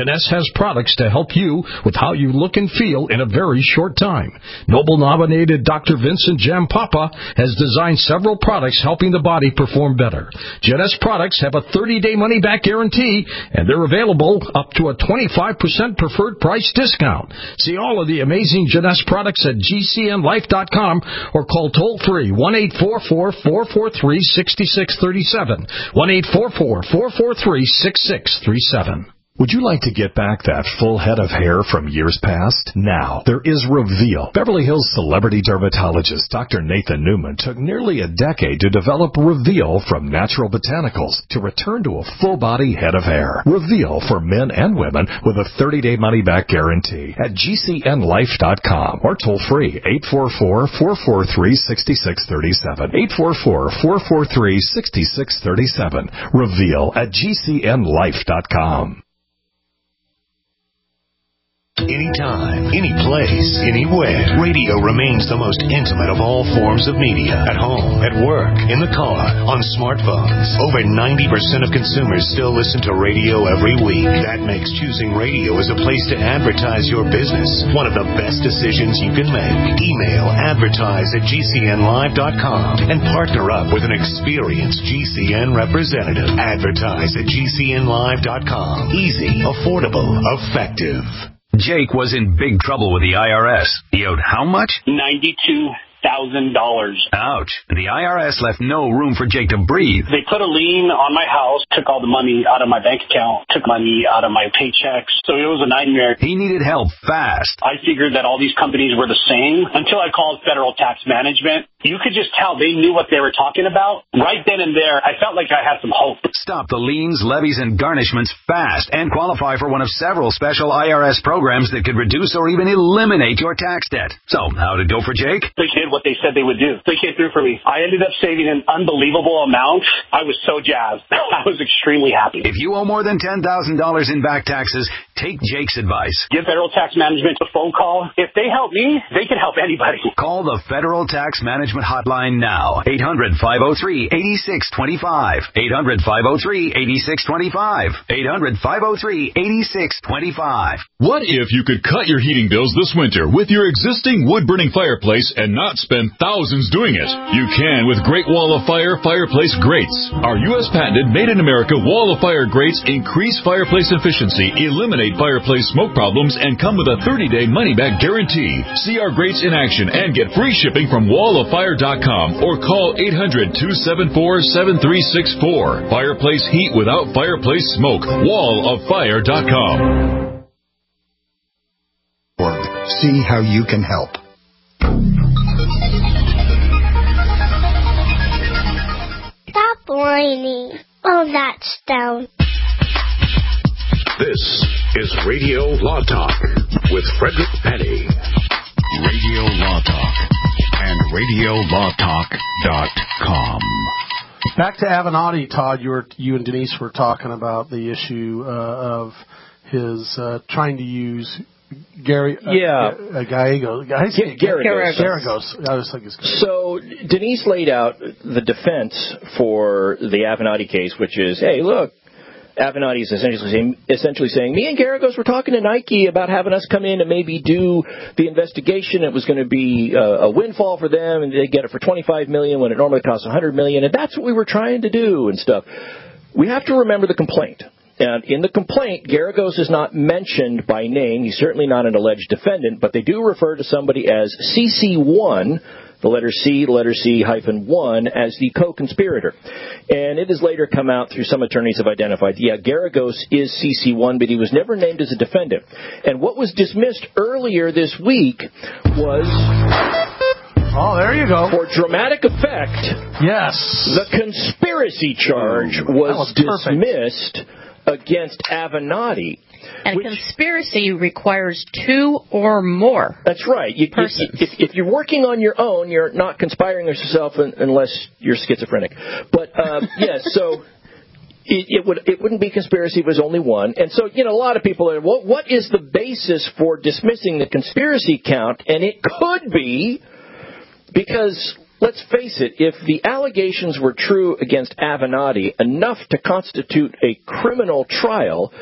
Jeunesse has products to help you with how you look and feel in a very short time. Nobel-nominated Doctor Vincent Jampapa has designed several products helping the body perform better. Jeunesse products have a thirty-day money-back guarantee, and they're available up to a twenty-five percent preferred price discount. See all of the amazing Jeunesse products at G C N life dot com or call toll-free one eight four four, four four three, six six three seven, one eight four four, four four three, six six three seven. Would you like to get back that full head of hair from years past? Now, there is Reveal. Beverly Hills celebrity dermatologist Doctor Nathan Newman took nearly a decade to develop Reveal from natural botanicals to return to a full-body head of hair. Reveal for men and women with a thirty-day money-back guarantee at G C N life dot com or toll-free eight four four, four four three, six six three seven, eight four four, four four three, six six three seven. Reveal at G C N life dot com. Anytime, any place, anywhere. Radio remains the most intimate of all forms of media. At home, at work, in the car, on smartphones. Over ninety percent of consumers still listen to radio every week. That makes choosing radio as a place to advertise your business one of the best decisions you can make. Email advertise at G C N live dot com and partner up with an experienced G C N representative. Advertise at G C N live dot com. Easy, affordable, effective. Jake was in big trouble with the I R S. He owed how much? ninety-two thousand dollars. Ouch. The I R S left no room for Jake to breathe. They put a lien on my house, took all the money out of my bank account, took money out of my paychecks. So it was a nightmare. He needed help fast. I figured that all these companies were the same until I called Federal Tax Management. You could just tell they knew what they were talking about. Right then and there, I felt like I had some hope. Stop the liens, levies, and garnishments fast and qualify for one of several special I R S programs that could reduce or even eliminate your tax debt. So, how'd it go for Jake? They did what they said they would do. They came through for me. I ended up saving an unbelievable amount. I was so jazzed. I was extremely happy. If you owe more than ten thousand dollars in back taxes, take Jake's advice. Give Federal Tax Management a phone call. If they help me, they can help anybody. Call the Federal Tax Management Hotline now. eight hundred, five oh three, eight six two five. eight hundred, five oh three, eight six two five. eight hundred, five oh three, eight six two five. What if you could cut your heating bills this winter with your existing wood-burning fireplace and not spend thousands doing it? You can with Great Wall of Fire fireplace grates. Our U S patented made-in-America Wall of Fire grates increase fireplace efficiency, eliminate fireplace smoke problems, and come with a thirty-day money-back guarantee. See our grates in action and get free shipping from wall of fire dot com or call eight hundred, two seven four, seven three six four. Fireplace heat without fireplace smoke. wall of fire dot com. See how you can help. Stop whining. Oh, that's down. This is Radio Law Talk with Frederick Penny. Radio Law Talk and radio law talk dot com. Back to Avenatti, Todd. You were you and Denise were talking about the issue uh, of his uh, trying to use Gary. Uh, yeah, uh, Gallegos. G- Garagos. Garagos. I was thinking. So Denise laid out the defense for the Avenatti case, which is, hey, look. Avenatti is essentially saying, essentially saying, me and Garagos were talking to Nike about having us come in and maybe do the investigation. It was going to be a, a windfall for them, and they get it for twenty-five million dollars when it normally costs one hundred million dollars, and that's what we were trying to do and stuff. We have to remember the complaint. And in the complaint, Garagos is not mentioned by name. He's certainly not an alleged defendant, but they do refer to somebody as C C one, the letter C, the letter C hyphen one, as the co-conspirator. And it has later come out through some attorneys have identified, yeah, Garagos is C C one, but he was never named as a defendant. And what was dismissed earlier this week was... Oh, there you go. For dramatic effect, yes, the conspiracy charge was, was dismissed against Avenatti. And which, conspiracy requires two or more. That's right. You, persons. If, if you're working on your own, you're not conspiring with yourself unless you're schizophrenic. But uh, yes, so it, it would it wouldn't be conspiracy if it was only one. And so you know, a lot of people are, what what is the basis for dismissing the conspiracy count? And it could be because, let's face it, if the allegations were true against Avenatti enough to constitute a criminal trial,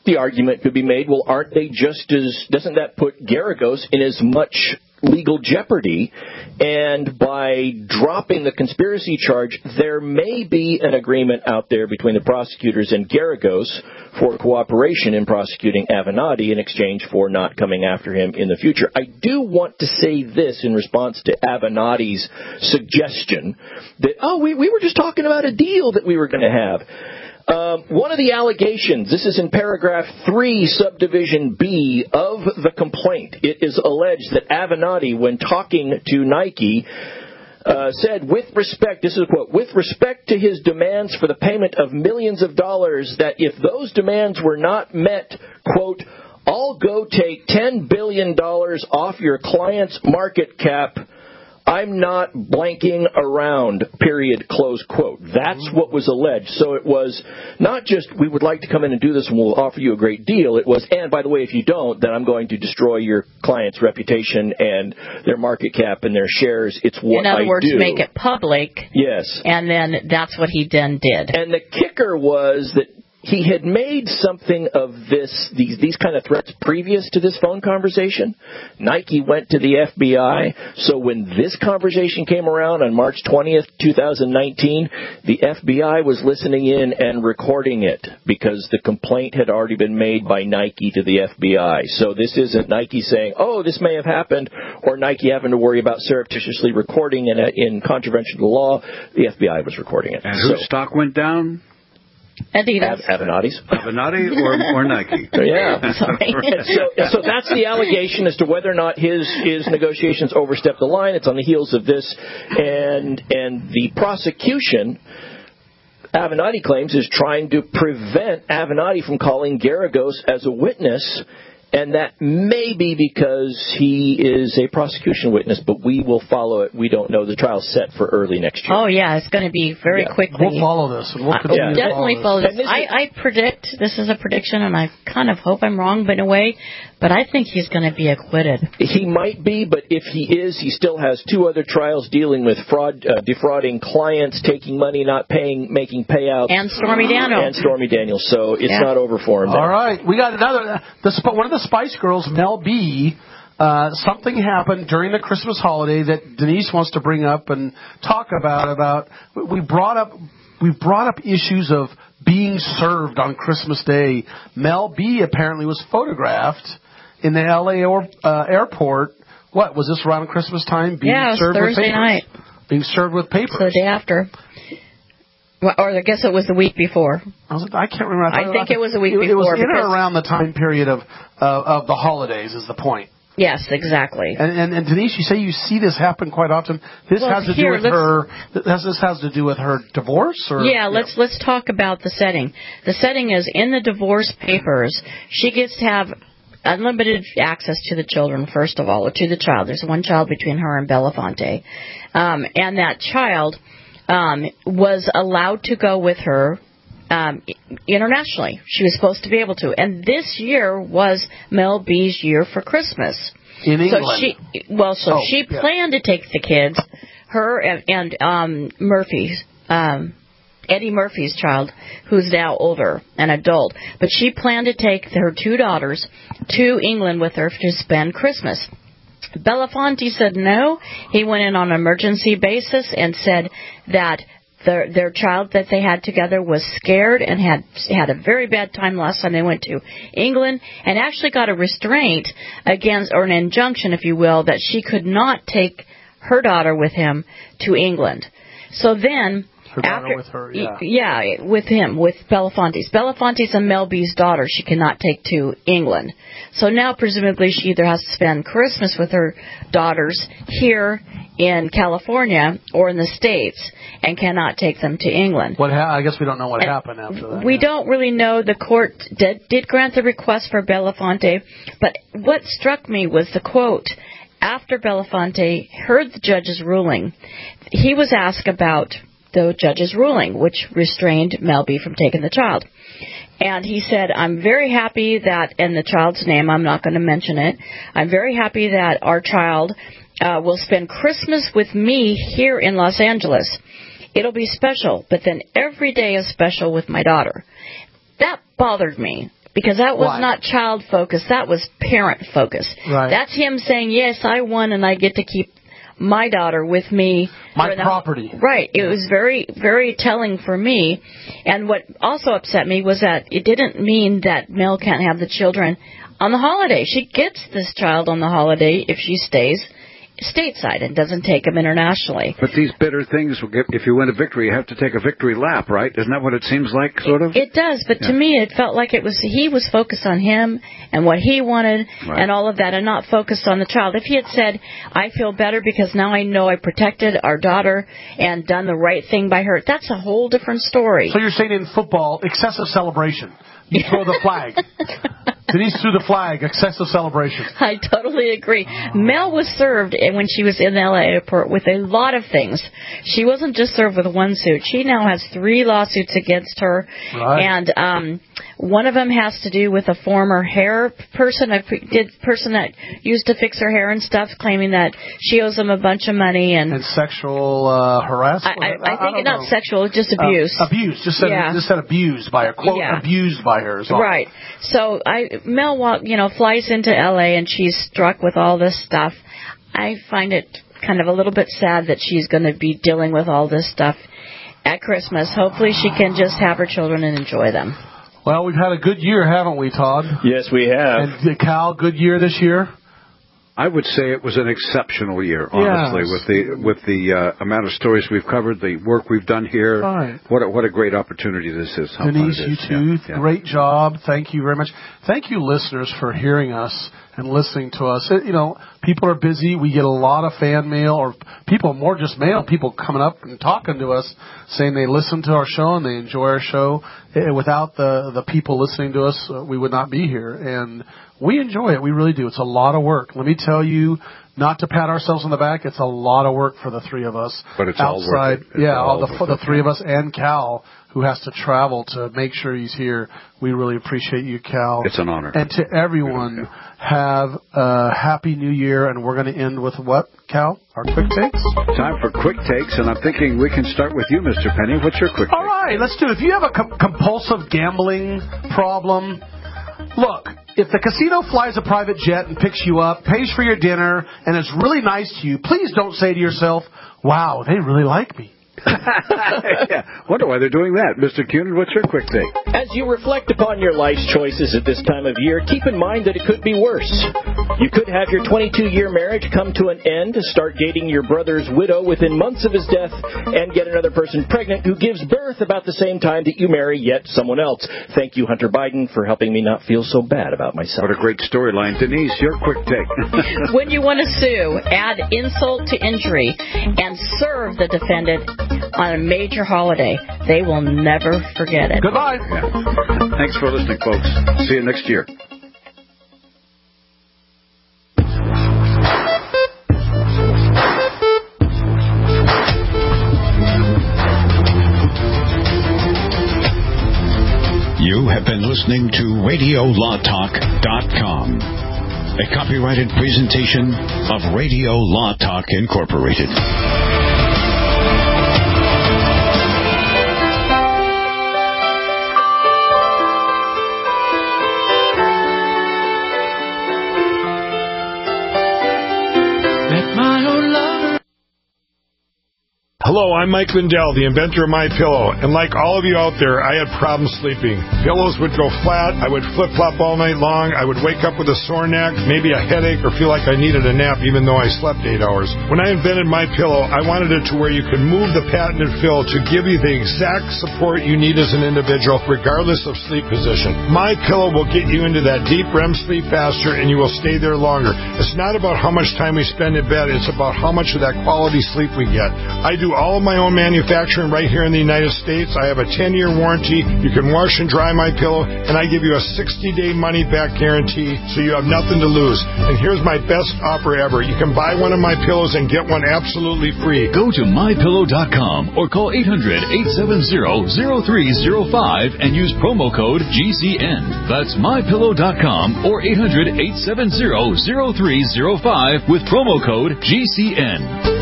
the argument could be made, well, aren't they just as, doesn't that put Geragos in as much legal jeopardy? And by dropping the conspiracy charge, there may be an agreement out there between the prosecutors and Geragos for cooperation in prosecuting Avenatti in exchange for not coming after him in the future. I do want to say this in response to Avenatti's suggestion that, oh, we, we were just talking about a deal that we were going to have. Um, one of the allegations, this is in paragraph three, subdivision B of the complaint. It is alleged that Avenatti, when talking to Nike, uh, said, with respect, this is a quote, with respect to his demands for the payment of millions of dollars, that if those demands were not met, quote, I'll go take ten billion dollars off your client's market cap. I'm not blanking around, period, close quote. That's what was alleged. So it was not just, we would like to come in and do this and we'll offer you a great deal. It was, and by the way, if you don't, then I'm going to destroy your client's reputation and their market cap and their shares. It's what I do. In other words, make it public. Yes. And then that's what he then did. And the kicker was that he had made something of this, these, these kind of threats previous to this phone conversation. Nike went to the F B I. So when this conversation came around on March twentieth, twenty nineteen, the F B I was listening in and recording it because the complaint had already been made by Nike to the F B I. So this isn't Nike saying, oh, this may have happened, or Nike having to worry about surreptitiously recording in, a, in contravention to the law. The F B I was recording it. And so, whose stock went down? Adidas. Avenatti's. Avenatti or, or Nike. Yeah. Sorry. so, so that's the allegation as to whether or not his, his negotiations overstepped the line. It's on the heels of this. And, and the prosecution, Avenatti claims, is trying to prevent Avenatti from calling Geragos as a witness. And that may be because he is a prosecution witness, but we will follow it. We don't know. The trial's set for early next year. Oh, yeah, it's going to be very yeah. quickly. We'll follow this. We'll continue uh, to definitely follow follow this. this. I, I predict, this is a prediction, and I kind of hope I'm wrong, but in a way, but I think he's going to be acquitted. He might be, but if he is, he still has two other trials dealing with fraud, uh, defrauding clients, taking money, not paying, making payouts. And Stormy Daniels. And Stormy Daniels, so it's yeah. not over for him. All right. We got another, the, one of the Spice Girls, Mel B, uh, something happened during the Christmas holiday that Denise wants to bring up and talk about, about, we brought up, we brought up issues of being served on Christmas Day. Mel B apparently was photographed in the L A or, uh, airport. What, was this around Christmas time? Being yeah, it was served Thursday with papers? night. Being served with papers. So the day after. Well, or I guess it was the week before. I, was, I can't remember. I, I think it was a week it, before. It was in or around the time period of uh, of the holidays is the point. Yes, exactly. And, and, and Denise, you say you see this happen quite often. This well, has to here, do with her. This, this has to do with her divorce, or yeah. Let's know. let's talk about the setting. The setting is in the divorce papers. She gets to have unlimited access to the children, first of all, or to the child. There's one child between her and Belafonte, um, and that child um, was allowed to go with her. Um, internationally. She was supposed to be able to. And this year was Mel B's year for Christmas. In England. So she, well, so oh, she yeah. planned to take the kids, her and, and um, Murphy's, um, Eddie Murphy's child, who's now older, an adult. But she planned to take her two daughters to England with her to spend Christmas. Belafonte said no. He went in on an emergency basis and said that Their, their child that they had together was scared and had had a very bad time last time they went to England, and actually got a restraint against, or an injunction, if you will, that she could not take her daughter with him to England. So then, her daughter after, with her, yeah, yeah, with him, with Belafonte's. Belafonte's and Mel B's daughter she cannot take to England. So now, presumably, she either has to spend Christmas with her daughters here in California or in the States, and cannot take them to England. What ha- I guess we don't know what and happened after that. We yeah. don't really know. The court did, did grant the request for Belafonte, but what struck me was the quote. After Belafonte heard the judge's ruling, he was asked about the judge's ruling, which restrained Mel B from taking the child. And he said, I'm very happy that, in the child's name, I'm not going to mention it, I'm very happy that our child uh, will spend Christmas with me here in Los Angeles. It'll be special, but then every day is special with my daughter. That bothered me. Because that was Why? not child focused. That was parent focused. Right. That's him saying, yes, I won and I get to keep my daughter with me. My for the- property. Right. It was very, very telling for me. And what also upset me was that it didn't mean that Mel can't have the children on the holiday. She gets this child on the holiday if she stays stateside and doesn't take them internationally. But these bitter things, will get, if you win a victory, you have to take a victory lap, right? Isn't that what it seems like, sort of? It does, but Yeah. to me, it felt like it was he was focused on him and what he wanted Right. and all of that, and not focused on the child. If he had said, "I feel better because now I know I protected our daughter and done the right thing by her," that's a whole different story. So you're saying in football, excessive celebration. You throw the flag. Denise threw the flag, excessive celebration. I totally agree. Mel was served when she was in the L A airport with a lot of things. She wasn't just served with one suit. She now has three lawsuits against her. Right. And um, one of them has to do with a former hair person, a did person that used to fix her hair and stuff, claiming that she owes them a bunch of money. And, And sexual uh, harassment? I, I, I think don't not know. sexual, just abuse. Uh, abuse. Just said, Yeah. just said abused by her. Quote, Yeah. abused by her. is all. Right. So I Mel walk, you know, flies into L A and she's struck with all this stuff. I find it kind of a little bit sad that she's going to be dealing with all this stuff at Christmas. Hopefully she can just have her children and enjoy them. Well, we've had a good year, haven't we, Todd? Yes, we have. And uh, Cal, good year this year? I would say it was an exceptional year, honestly, Yes. with the with the uh, amount of stories we've covered, the work we've done here. Right. What a, what a great opportunity this is. How fun Denise, it you is. too. Yeah, yeah. Great job. Thank you very much. Thank you, listeners, for hearing us and listening to us. It, you know, people are busy. We get a lot of fan mail, or people, more just mail, people coming up and talking to us, saying they listen to our show and they enjoy our show. Eh, Without the, the people listening to us, uh, we would not be here. And we enjoy it. We really do. It's a lot of work. Let me tell you, not to pat ourselves on the back, it's a lot of work for the three of us. But it's all outside, worth it. It's yeah, all all the, worth for the it. three of us and Cal, who has to travel to make sure he's here. We really appreciate you, Cal. It's an honor. And to everyone, have a happy new year. And we're going to end with what, Cal? Our quick takes? Time for quick takes, and I'm thinking we can start with you, Mister Penny. What's your quick All right, let's do it. If you have a com- compulsive gambling problem, look, if the casino flies a private jet and picks you up, pays for your dinner, and is really nice to you, please don't say to yourself, wow, they really like me. yeah. Wonder why they're doing that. Mister Cunin, what's your quick take? As you reflect upon your life's choices at this time of year, keep in mind that it could be worse. You could have your twenty-two-year marriage come to an end, start dating your brother's widow within months of his death, and get another person pregnant who gives birth about the same time that you marry yet someone else. Thank you, Hunter Biden, for helping me not feel so bad about myself. What a great storyline. Denise, your quick take. When you want to sue, add insult to injury and serve the defendant on a major holiday. They will never forget it. Goodbye. Yeah. Thanks for listening, folks. See you next year. You have been listening to radio law talk dot com, a copyrighted presentation of Radio Law Talk Incorporated. Hello, I'm Mike Lindell, the inventor of MyPillow, and like all of you out there, I had problems sleeping. Pillows would go flat, I would flip-flop all night long, I would wake up with a sore neck, maybe a headache, or feel like I needed a nap even though I slept eight hours. When I invented MyPillow, I wanted it to where you could move the patented fill to give you the exact support you need as an individual, regardless of sleep position. MyPillow will get you into that deep R E M sleep faster, and you will stay there longer. It's not about how much time we spend in bed, it's about how much of that quality sleep we get. I do all of my own manufacturing right here in the United States. I have a ten-year warranty. You can wash and dry my pillow, and I give you a sixty-day money-back guarantee, so you have nothing to lose. And here's my best offer ever. You can buy one of my pillows and get one absolutely free. Go to my pillow dot com or call eight hundred, eight seven zero, zero three zero five and use promo code G C N. That's my pillow dot com or eight hundred, eight seven zero, zero three zero five with promo code G C N.